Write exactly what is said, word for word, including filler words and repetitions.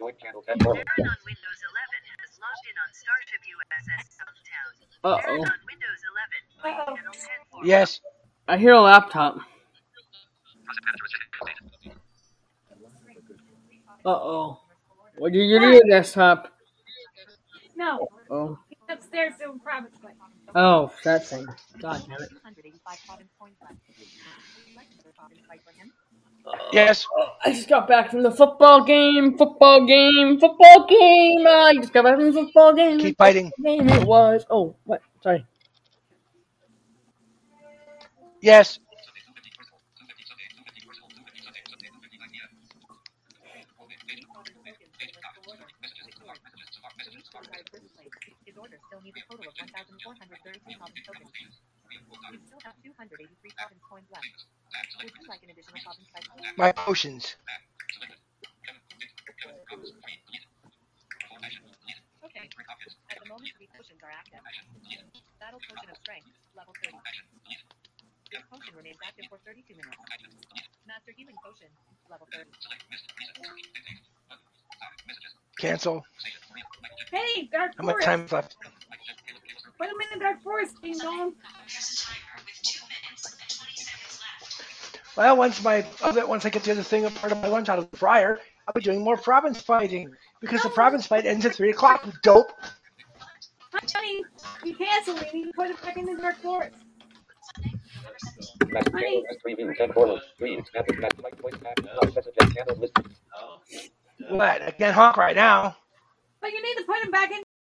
Darren on Windows eleven has logged in on Starship U S S Southtown. Uh Darren oh. on Windows eleven, channel ten forward. Yes. I hear a laptop. Uh oh. What did you do to your desktop? No, Oh. he's upstairs doing private play. Oh, that thing. God damn it. Yes. I just got back from the football game. Football game. Football game. I just got back from the football game. Keep fighting. Game it was. Oh, what? Sorry. Yes. His order still needs a total of one thousand four hundred thirty-two province tokens. You still have two hundred eighty-three province coins left. Would you like an additional province type? My potions. Okay. At the moment, three potions are active. Battle potion of strength, level thirty. This potion remains active for thirty-two minutes. Master healing potion, level thirty. Cancel. Hey, Dark How much Forest. time is left? Put him in the Dark Forest, ding dong. Well, once my other, once I get the other thing, part of my lunch out of the fryer, I'll be doing more province fighting because the province fight ends at three o'clock. Dope. Honey, you canceled it. You put it back in the Dark Forest. Honey. What? I can't honk right now. But you need to put him back in